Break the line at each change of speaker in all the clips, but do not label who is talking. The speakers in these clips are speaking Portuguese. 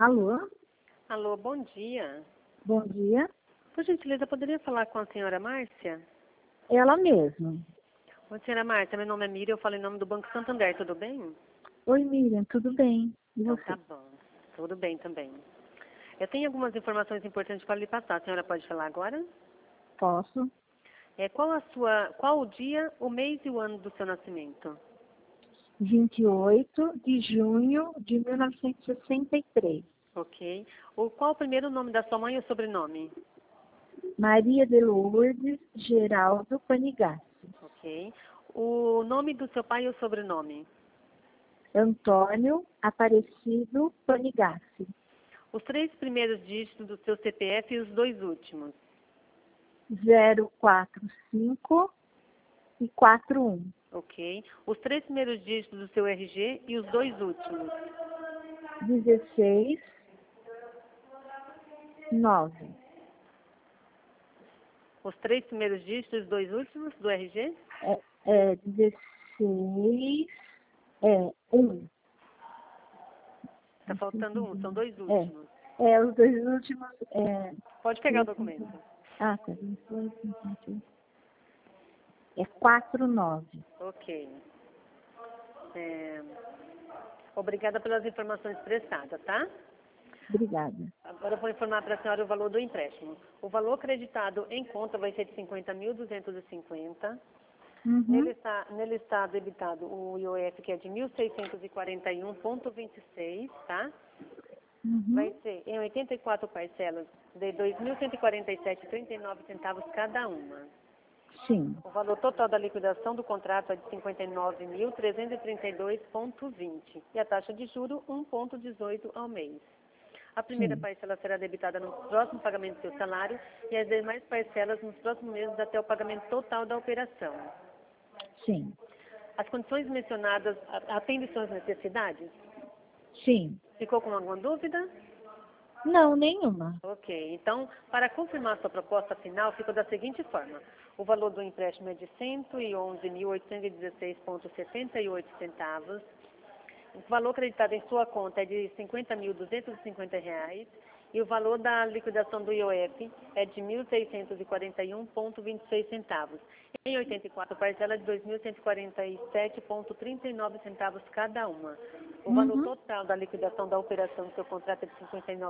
Alô,
Alô, bom dia.
bom dia.
Por gentileza, poderia falar com a senhora Márcia?
Ela mesma.
Oi, senhora Márcia, meu nome é Miriam, eu falo em nome do Banco Santander, tudo bem?
Oi, Miriam, tudo bem? E
Então
você?
tá bom, tudo bem também. Eu tenho algumas informações importantes para lhe passar, a senhora pode falar agora?
Posso?
Qual o dia, o mês e o ano do seu nascimento?
28 de junho de 1963.
Ok. Qual o primeiro nome da sua mãe e o sobrenome?
Maria de Lourdes Geraldo Panigassi.
Ok. O nome do seu pai e o sobrenome?
Antônio Aparecido Panigassi.
Os 3 primeiros dígitos do seu CPF e os 2 últimos?
045 e 41.
Ok. Os 3 primeiros dígitos do seu RG e os 2 últimos?
16 9.
Os 3 primeiros dígitos e os 2 últimos do RG?
16 1.
Está faltando um, são 2 últimos.
Os dois últimos.
Pode pegar o documento.
Tá. É 49.
Ok. Obrigada pelas informações prestadas, tá?
Obrigada.
Agora eu vou informar para a senhora o valor do empréstimo. O valor acreditado em conta vai ser de 50.250.
Uhum.
Nele está debitado o IOF, que é de 1.641,26, tá? Vai
Uhum.
ser em 84 parcelas de R$ 2.147,39 cada uma.
Sim.
O valor total da liquidação do contrato é de R$ 59.332,20 e a taxa de juro 1,18 ao mês. A primeira
Sim.
parcela será debitada no próximo pagamento do seu salário e as demais parcelas nos próximos meses até o pagamento total da operação.
Sim.
As condições mencionadas atendem suas necessidades?
Sim.
Ficou com alguma dúvida?
Não, nenhuma.
Ok, então, para confirmar sua proposta final, ficou da seguinte forma. O valor do empréstimo é de R$ 111.816,78. O valor acreditado em sua conta é de R$ 50.250 e o valor da liquidação do IOF é de R$ 1.641,26. Em 84 parcelas de R$ 2.147,39 cada uma. O valor
Uhum.
total da liquidação da operação do seu contrato é de R$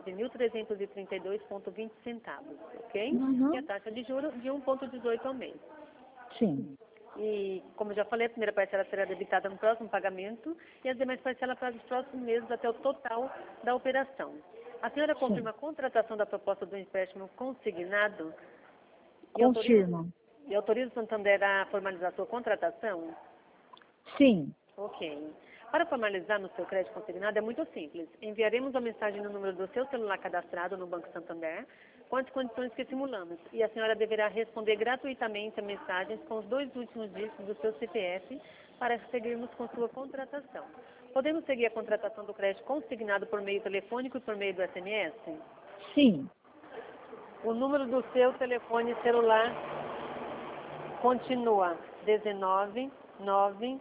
59.332,20, ok? E a
Uhum.
taxa de juros de 1,18 ao mês.
Sim.
E, como já falei, a primeira parcela será debitada no próximo pagamento e as demais parcelas para os próximos meses até o total da operação. A senhora
Sim.
confirma a contratação da proposta do empréstimo consignado e
Confirmo.
autoriza o Santander a formalizar sua contratação?
Sim.
Ok. Para formalizar no seu crédito consignado é muito simples. Enviaremos a mensagem no número do seu celular cadastrado no Banco Santander com as condições que simulamos e a senhora deverá responder gratuitamente a mensagens com os 2 últimos dígitos do seu CPF para seguirmos com sua contratação. Podemos seguir a contratação do crédito consignado por meio telefônico e por meio do SMS?
Sim.
O número do seu telefone celular continua 19 9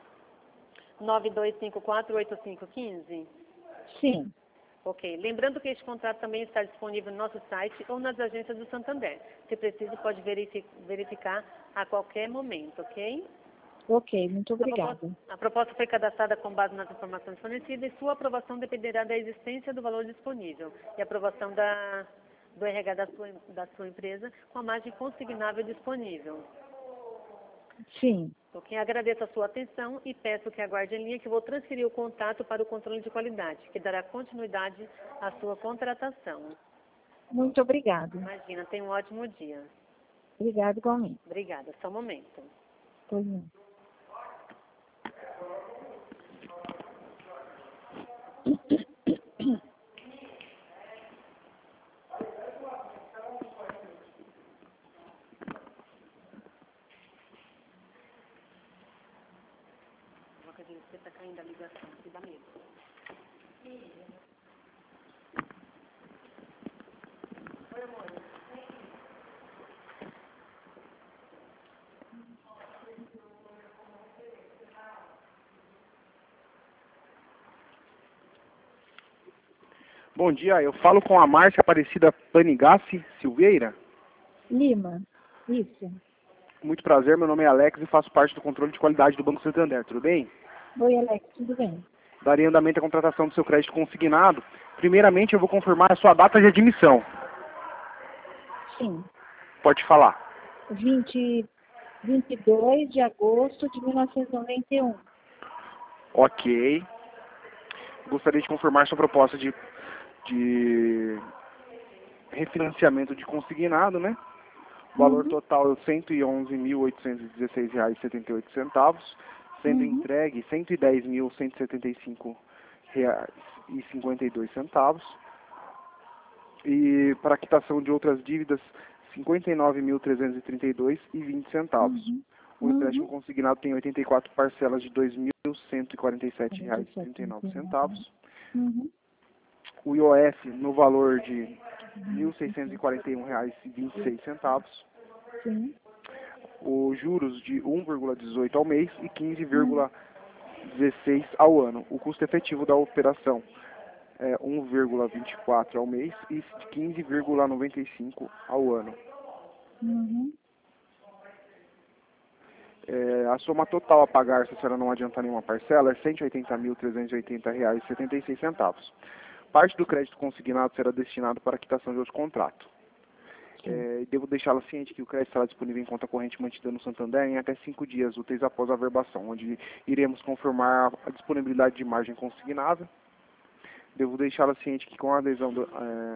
92548515?
Sim.
Ok. Lembrando que este contrato também está disponível no nosso site ou nas agências do Santander. Se preciso, pode verificar a qualquer momento, ok?
Ok, muito obrigada.
A proposta foi cadastrada com base nas informações fornecidas e sua aprovação dependerá da existência do valor disponível e aprovação do RH da sua empresa com a margem consignável disponível.
Sim.
Ok, agradeço a sua atenção e peço que aguarde em linha que vou transferir o contato para o controle de qualidade, que dará continuidade à sua contratação.
Muito obrigada.
Imagina, tenha um ótimo dia.
Obrigada igualmente.
Obrigada, só um momento.
Pois não.
Você está caindo a ligação, que dá medo.
Bom dia, eu falo com a Márcia Aparecida Panigassi Silveira.
Lima. Isso.
Muito prazer, meu nome é Alex e faço parte do controle de qualidade do Banco Santander, tudo bem?
Oi, Alex, tudo bem?
Daria andamento à contratação do seu crédito consignado. Primeiramente, eu vou confirmar a sua data de admissão.
Sim.
Pode falar.
22 de agosto de 1991.
Ok. Gostaria de confirmar sua proposta de refinanciamento de consignado, né? O valor total é R$ 111.816,78, sendo entregue R$ 110.175,52. E para a quitação de outras dívidas, R$ 59.332,20. O empréstimo consignado tem 84 parcelas de R$ 2.147,39. O IOF no valor de R$ 1.641,26.
Sim.
Os juros de 1,18 ao mês e 15,16 ao ano. O custo efetivo da operação é 1,24 ao mês e 15,95 ao ano. A soma total a pagar, se a senhora não adiantar nenhuma parcela, é R$ 180.380,76. Parte do crédito consignado será destinado para a quitação de outro contrato. Devo deixá-la ciente que o crédito estará disponível em conta corrente mantida no Santander em até 5 dias úteis após a averbação, onde iremos confirmar a disponibilidade de margem consignável. Devo deixá-la ciente que com a adesão do...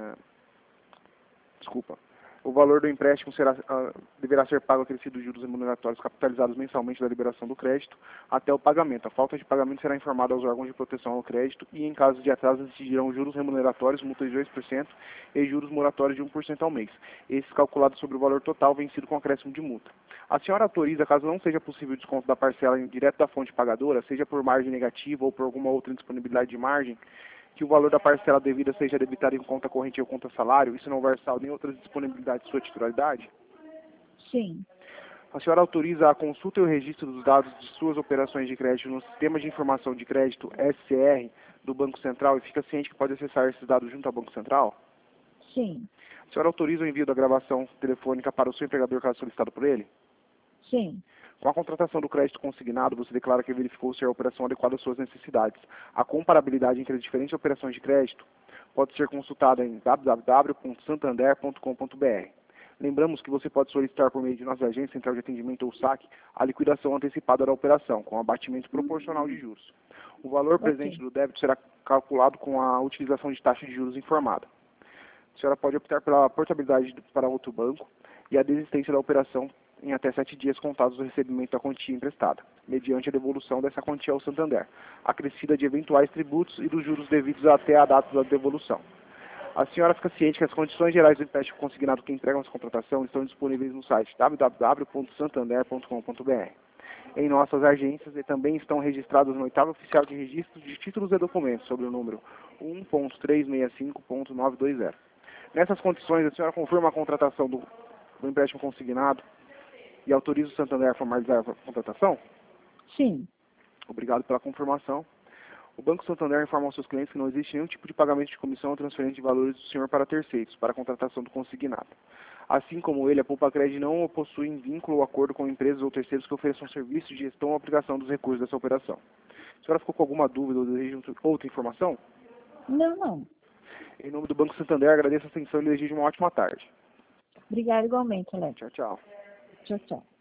O valor do empréstimo deverá ser pago acrescido de juros remuneratórios capitalizados mensalmente da liberação do crédito até o pagamento. A falta de pagamento será informada aos órgãos de proteção ao crédito e, em caso de atraso, incidirão juros remuneratórios, multas de 2% e juros moratórios de 1% ao mês. Esses calculados sobre o valor total vencido com acréscimo de multa. A senhora autoriza, caso não seja possível o desconto da parcela direto da fonte pagadora, seja por margem negativa ou por alguma outra indisponibilidade de margem, que o valor da parcela devida seja debitado em conta corrente ou conta salário, isso não houver saldo nem outras disponibilidades de sua titularidade?
Sim.
A senhora autoriza a consulta e o registro dos dados de suas operações de crédito no Sistema de Informação de Crédito, SCR, do Banco Central e fica ciente que pode acessar esses dados junto ao Banco Central?
Sim.
A senhora autoriza o envio da gravação telefônica para o seu empregador caso solicitado por ele?
Sim.
Com a contratação do crédito consignado, você declara que verificou se a operação adequada às suas necessidades. A comparabilidade entre as diferentes operações de crédito pode ser consultada em www.santander.com.br. Lembramos que você pode solicitar por meio de nossa agência central de atendimento ou SAC a liquidação antecipada da operação, com abatimento proporcional de juros. O valor presente do débito será calculado com a utilização de taxa de juros informada. A senhora pode optar pela portabilidade para outro banco e a desistência da operação em até 7 dias contados do recebimento da quantia emprestada, mediante a devolução dessa quantia ao Santander, acrescida de eventuais tributos e dos juros devidos até a data da devolução. A senhora fica ciente que as condições gerais do empréstimo consignado que entregam essa contratação estão disponíveis no site www.santander.com.br. Em nossas agências e também estão registradas no 8º Oficial de Registro de Títulos e Documentos, sob o número 1.365.920. Nessas condições, a senhora confirma a contratação do empréstimo consignado e autoriza o Santander a formalizar a contratação?
Sim.
Obrigado pela confirmação. O Banco Santander informa aos seus clientes que não existe nenhum tipo de pagamento de comissão ou transferência de valores do senhor para terceiros, para a contratação do consignado. Assim como ele, a Poupa Cred não possui vínculo ou acordo com empresas ou terceiros que ofereçam serviço de gestão ou aplicação dos recursos dessa operação. A senhora ficou com alguma dúvida ou deseja outra informação?
Não.
Em nome do Banco Santander, agradeço a atenção e lhe desejo uma ótima tarde.
Obrigada igualmente, Alex.
Tchau, tchau.
Tchau, tchau.